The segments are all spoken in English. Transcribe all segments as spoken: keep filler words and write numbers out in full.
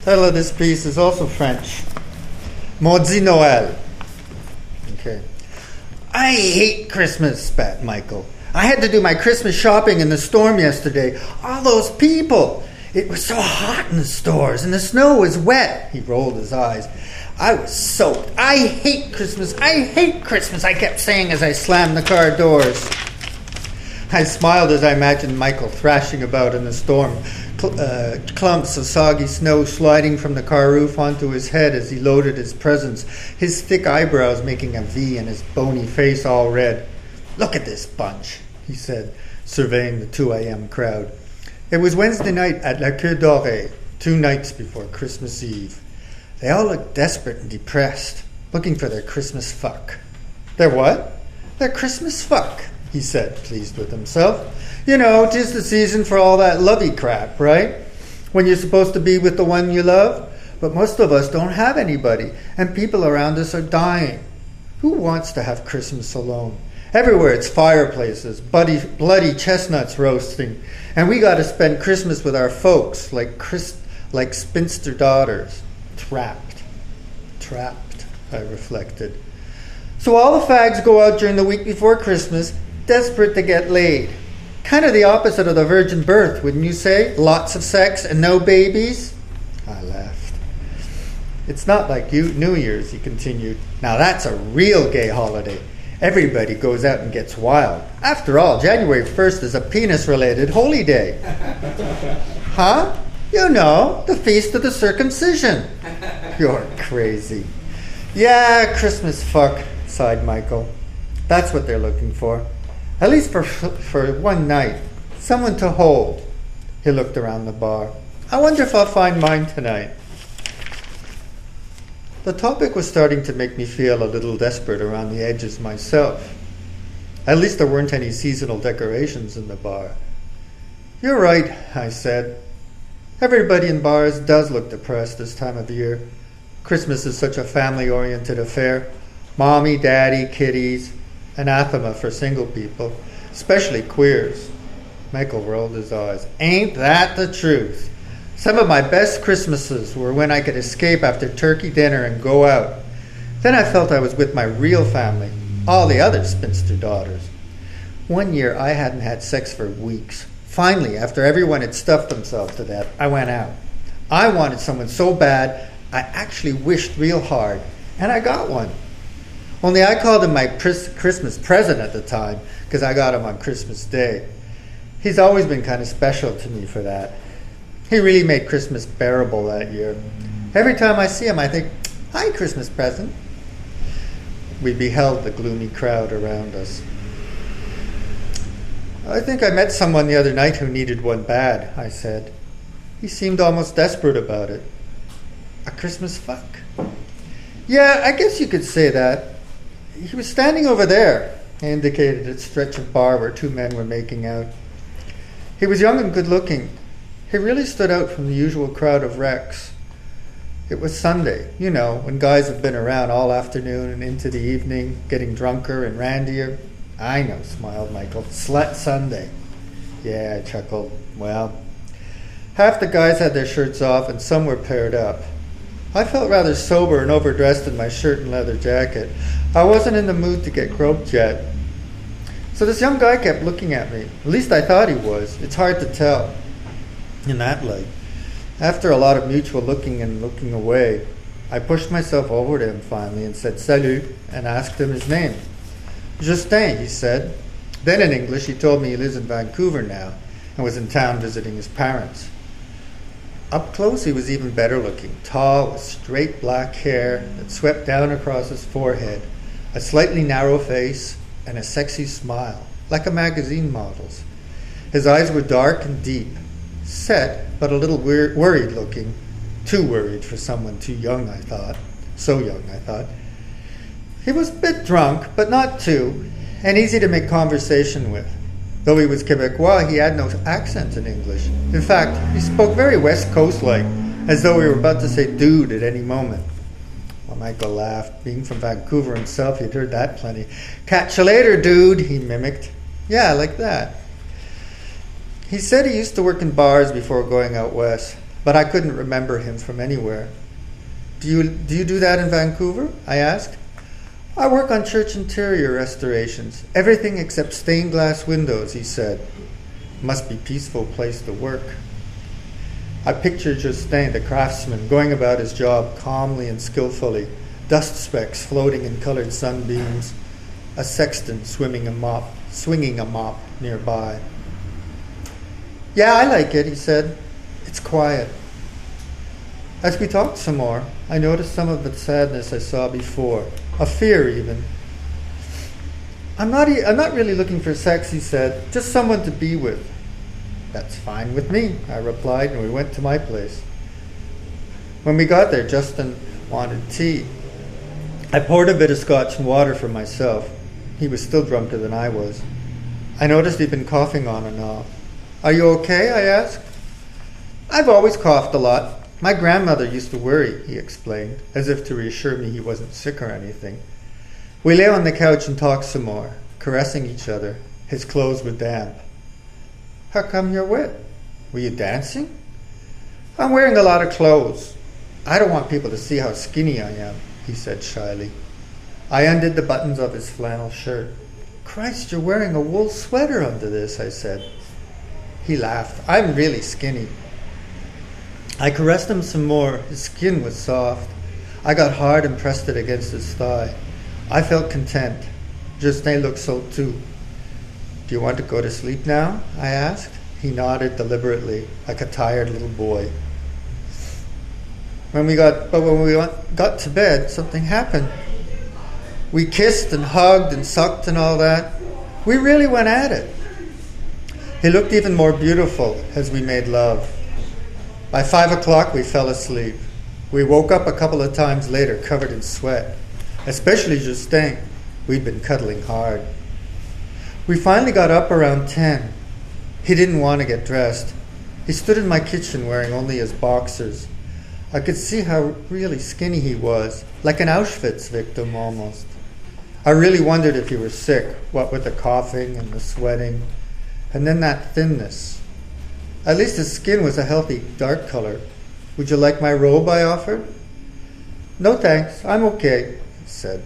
title of this piece is also French. Maudit Noël. Okay. I hate Christmas, spat Michael. I had to do my Christmas shopping in the storm yesterday. All those people. It was so hot in the stores, and the snow was wet. He rolled his eyes. I was soaked. I hate Christmas. I hate Christmas, I kept saying as I slammed the car doors. I smiled as I imagined Michael thrashing about in the storm, cl- uh, clumps of soggy snow sliding from the car roof onto his head as he loaded his presents, his thick eyebrows making a V and his bony face all red. Look at this bunch, he said, surveying the two a.m. crowd. It was Wednesday night at La Queue Dorée, two nights before Christmas Eve. They all looked desperate and depressed, looking for their Christmas fuck. Their what? Their Christmas fuck, he said, pleased with himself. You know, 'tis the season for all that lovey crap, right? When you're supposed to be with the one you love. But most of us don't have anybody, and people around us are dying. Who wants to have Christmas alone? Everywhere it's fireplaces, bloody, bloody chestnuts roasting, and we got to spend Christmas with our folks like Chris, like spinster daughters. Trapped. Trapped, I reflected. So all the fags go out during the week before Christmas, desperate to get laid. Kind of the opposite of the virgin birth, wouldn't you say? Lots of sex and no babies? I laughed. It's not like you, New Year's, he continued. Now that's a real gay holiday. Everybody goes out and gets wild. After all, January first is a penis-related holy day. Huh? You know, the feast of the circumcision. You're crazy. Yeah, Christmas fuck, sighed Michael. That's what they're looking for. At least for for one night. Someone to hold. He looked around the bar. I wonder if I'll find mine tonight. The topic was starting to make me feel a little desperate around the edges myself. At least there weren't any seasonal decorations in the bar. You're right, I said. Everybody in bars does look depressed this time of year. Christmas is such a family-oriented affair. Mommy, daddy, kiddies, anathema for single people, especially queers. Michael rolled his eyes. Ain't that the truth? Some of my best Christmases were when I could escape after turkey dinner and go out. Then I felt I was with my real family, all the other spinster daughters. One year I hadn't had sex for weeks. Finally, after everyone had stuffed themselves to death, I went out. I wanted someone so bad, I actually wished real hard, and I got one. Only I called him my pris- Christmas present at the time, because I got him on Christmas Day. He's always been kind of special to me for that. He really made Christmas bearable that year. Every time I see him, I think, hi, Christmas present. We beheld the gloomy crowd around us. I think I met someone the other night who needed one bad, I said. He seemed almost desperate about it. A Christmas fuck? Yeah, I guess you could say that. He was standing over there. I indicated a stretch of bar where two men were making out. He was young and good-looking. He really stood out from the usual crowd of wrecks. It was Sunday, you know, when guys have been around all afternoon and into the evening, getting drunker and randier. I know, smiled Michael. Slut Sunday. Yeah, I chuckled. Well, half the guys had their shirts off and some were paired up. I felt rather sober and overdressed in my shirt and leather jacket. I wasn't in the mood to get groped yet. So this young guy kept looking at me. At least I thought he was. It's hard to tell in that light. After a lot of mutual looking and looking away, I pushed myself over to him finally and said salut and asked him his name. Justin, he said. Then in English he told me he lives in Vancouver now and was in town visiting his parents. Up close he was even better looking, tall with straight black hair that swept down across his forehead, a slightly narrow face, and a sexy smile, like a magazine model's. His eyes were dark and deep, set, but a little wor- worried looking. Too worried for someone too young, I thought. So young, I thought. He was a bit drunk, but not too, and easy to make conversation with. Though he was Quebecois, he had no accent in English. In fact, he spoke very West Coast-like, as though he were about to say dude at any moment. Well, Michael laughed. Being from Vancouver himself, he'd heard that plenty. Catch you later, dude, he mimicked. Yeah, like that. He said he used to work in bars before going out west. but I couldn't remember him from anywhere. Do you, do you do that in Vancouver? I asked. I work on church interior restorations. Everything except stained glass windows, he said. Must be a peaceful place to work. I pictured Justin, the craftsman, going about his job calmly and skillfully, dust specks floating in colored sunbeams, a sexton swimming a mop, swinging a mop nearby. Yeah, I like it, he said. It's quiet. As we talked some more, I noticed some of the sadness I saw before, a fear even. I'm not, e- I'm not really looking for sex, he said, just someone to be with. That's fine with me, I replied, and we went to my place. When we got there, Justin wanted tea. I poured a bit of scotch and water for myself. He was still drunker than I was. I noticed he'd been coughing on and off. Are you okay? I asked. I've always coughed a lot. My grandmother used to worry, he explained, as if to reassure me he wasn't sick or anything. We lay on the couch and talked some more, caressing each other. His clothes were damp. How come you're wet? Were you dancing? I'm wearing a lot of clothes. I don't want people to see how skinny I am, he said shyly. I undid the buttons of his flannel shirt. Christ, you're wearing a wool sweater under this, I said. He laughed. I'm really skinny. I caressed him some more. His skin was soft. I got hard and pressed it against his thigh. I felt content. Justin looked so too. Do you want to go to sleep now? I asked. He nodded deliberately, like a tired little boy. When we got, but when we went, got to bed, something happened. We kissed and hugged and sucked and all that. We really went at it. He looked even more beautiful as we made love. By five o'clock, we fell asleep. We woke up a couple of times later, covered in sweat, especially Justin. We'd been cuddling hard. We finally got up around ten. He didn't want to get dressed. He stood in my kitchen wearing only his boxers. I could see how really skinny he was, like an Auschwitz victim almost. I really wondered if he were sick, what with the coughing and the sweating, and then that thinness. At least his skin was a healthy dark color. Would you like my robe? I offered. No thanks, I'm okay, he said.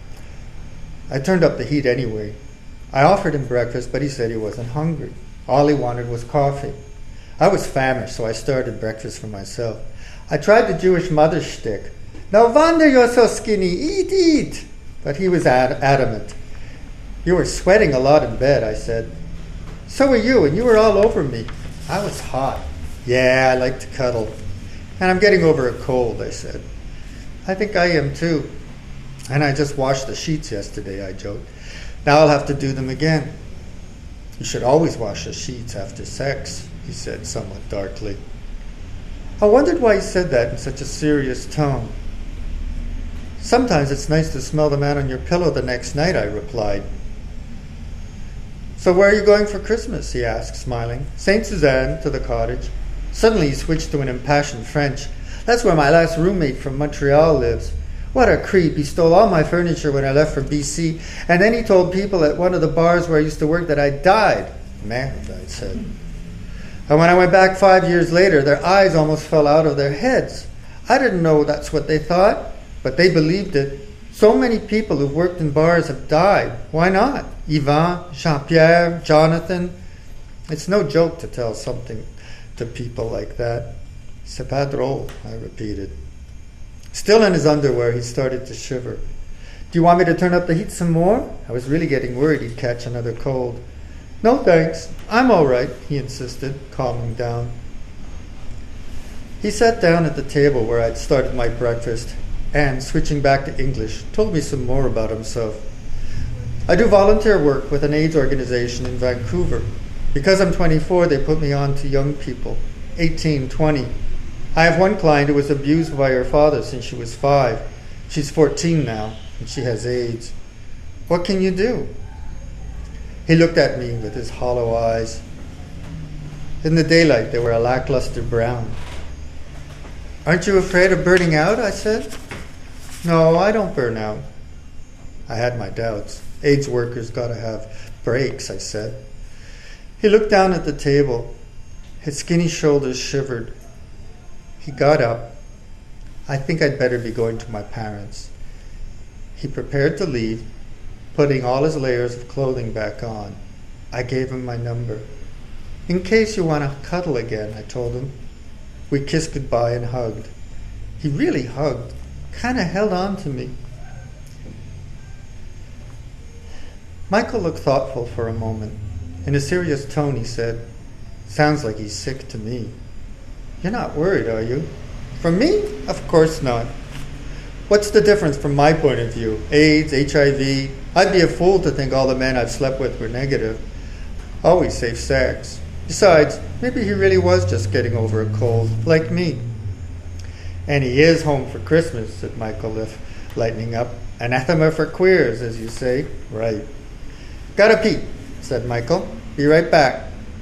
I turned up the heat anyway. I offered him breakfast, but he said he wasn't hungry. All he wanted was coffee. I was famished, so I started breakfast for myself. I tried the Jewish mother shtick. No wonder you're so skinny. Eat, eat. But he was ad- adamant. You were sweating a lot in bed, I said. So were you, and you were all over me. I was hot. Yeah, I like to cuddle. And I'm getting over a cold, I said. I think I am too. And I just washed the sheets yesterday, I joked. Now I'll have to do them again. You should always wash the sheets after sex, he said somewhat darkly. I wondered why he said that in such a serious tone. Sometimes it's nice to smell the man on your pillow the next night, I replied. So where are you going for Christmas? He asked, smiling. Saint Suzanne, to the cottage. Suddenly he switched to an impassioned French. That's where my last roommate from Montreal lives. What a creep. He stole all my furniture when I left for B C, and then he told people at one of the bars where I used to work that I died. Merde, I said. And when I went back five years later, their eyes almost fell out of their heads. I didn't know that's what they thought, but they believed it. So many people who've worked in bars have died. Why not? Yvan, Jean-Pierre, Jonathan. It's no joke to tell something to people like that. C'est pas drôle, I repeated. Still in his underwear, he started to shiver. Do you want me to turn up the heat some more? I was really getting worried he'd catch another cold. No thanks, I'm all right, he insisted, calming down. He sat down at the table where I'd started my breakfast and, switching back to English, told me some more about himself. I do volunteer work with an AIDS organization in Vancouver. Because I'm twenty-four, they put me on to young people, eighteen, twenty. I have one client who was abused by her father since she was five. She's fourteen now, and she has AIDS. What can you do? He looked at me with his hollow eyes. In the daylight, they were a lackluster brown. Aren't you afraid of burning out? I said. No, I don't burn out. I had my doubts. AIDS workers gotta have breaks, I said. He looked down at the table. His skinny shoulders shivered. He got up. I think I'd better be going to my parents. He prepared to leave, putting all his layers of clothing back on. I gave him my number. In case you want to cuddle again, I told him. We kissed goodbye and hugged. He really hugged, kind of held on to me. Michael looked thoughtful for a moment. In a serious tone, he said, "Sounds like he's sick to me." "You're not worried, are you?" "For me? Of course not. What's the difference from my point of view? AIDS, H I V? I'd be a fool to think all the men I've slept with were negative. Always safe sex. Besides, maybe he really was just getting over a cold, like me." "And he is home for Christmas," said Michael, lightening up. "Anathema for queers, as you say." "Right." "Gotta pee," said Michael. "Be right back."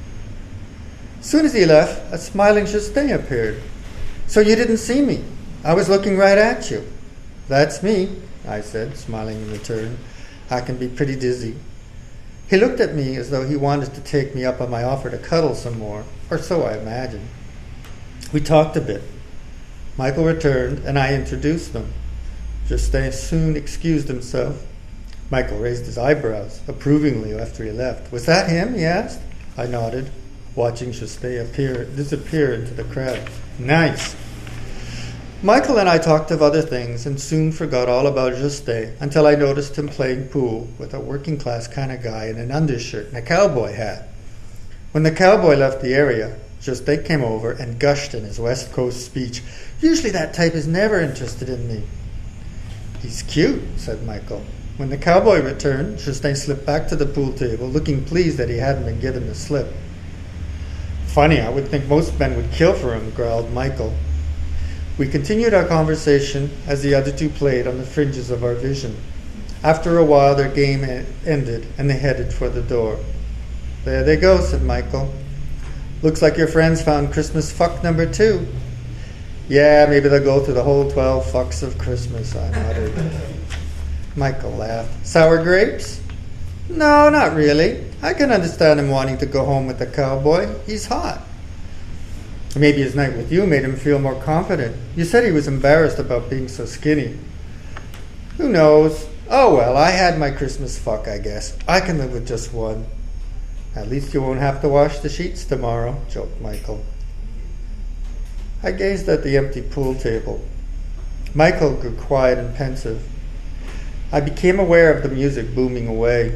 Soon as he left, a smiling Justin appeared. "So you didn't see me? I was looking right at you." "That's me," I said, smiling in return. "I can be pretty dizzy." He looked at me as though he wanted to take me up on my offer to cuddle some more, or so I imagined. We talked a bit. Michael returned, and I introduced them. Justin soon excused himself. Michael raised his eyebrows approvingly after he left. "Was that him?" he asked. I nodded, watching Justin appear, disappear into the crowd. "Nice." Michael and I talked of other things and soon forgot all about Justin until I noticed him playing pool with a working-class kind of guy in an undershirt and a cowboy hat. When the cowboy left the area, Justin came over and gushed in his West Coast speech. "Usually that type is never interested in me." "He's cute," said Michael. When the cowboy returned, Justin slipped back to the pool table, looking pleased that he hadn't been given the slip. "Funny, I would think most men would kill for him," growled Michael. We continued our conversation as the other two played on the fringes of our vision. After a while, their game e- ended, and they headed for the door. "There they go," said Michael. "Looks like your friends found Christmas fuck number two." "Yeah, maybe they'll go through the whole twelve fucks of Christmas," I muttered. Michael laughed. "Sour grapes?" "No, not really. I can understand him wanting to go home with the cowboy. He's hot." "Maybe his night with you made him feel more confident. You said he was embarrassed about being so skinny." "Who knows? Oh well, I had my Christmas fuck, I guess. I can live with just one." "At least you won't have to wash the sheets tomorrow," joked Michael. I gazed at the empty pool table. Michael grew quiet and pensive. I became aware of the music booming away.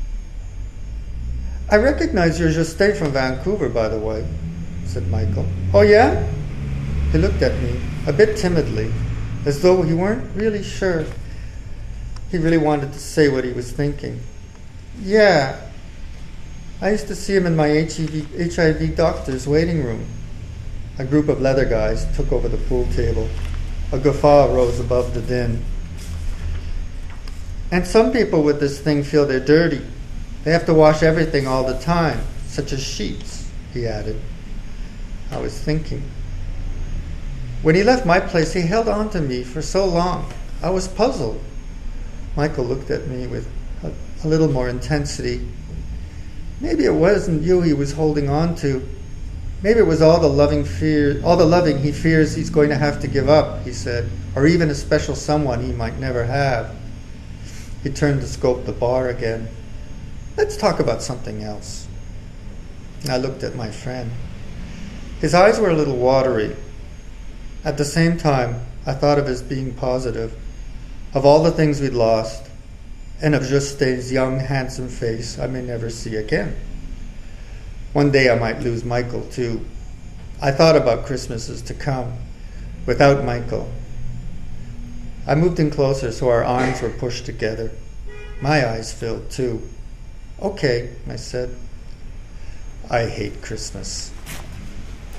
"I recognize you're Justin from Vancouver, by the way," said Michael. "Oh, yeah?" He looked at me, a bit timidly, as though he weren't really sure. He really wanted to say what he was thinking. "Yeah. I used to see him in my H I V doctor's waiting room." A group of leather guys took over the pool table. A guffaw rose above the din. "And some people with this thing feel they're dirty. They have to wash everything all the time, such as sheets," he added. I was thinking. When he left my place, he held on to me for so long. I was puzzled. Michael looked at me with a, a little more intensity. "Maybe it wasn't you he was holding on to. Maybe it was all the loving fear, all the loving he fears he's going to have to give up," he said, "or even a special someone he might never have." He turned to scope the bar again. "Let's talk about something else." I looked at my friend. His eyes were a little watery. At the same time, I thought of his being positive, of all the things we'd lost, and of Justin's young, handsome face I may never see again. One day I might lose Michael, too. I thought about Christmases to come, without Michael. I moved in closer so our arms were pushed together. My eyes filled, too. "Okay," I said. "I hate Christmas."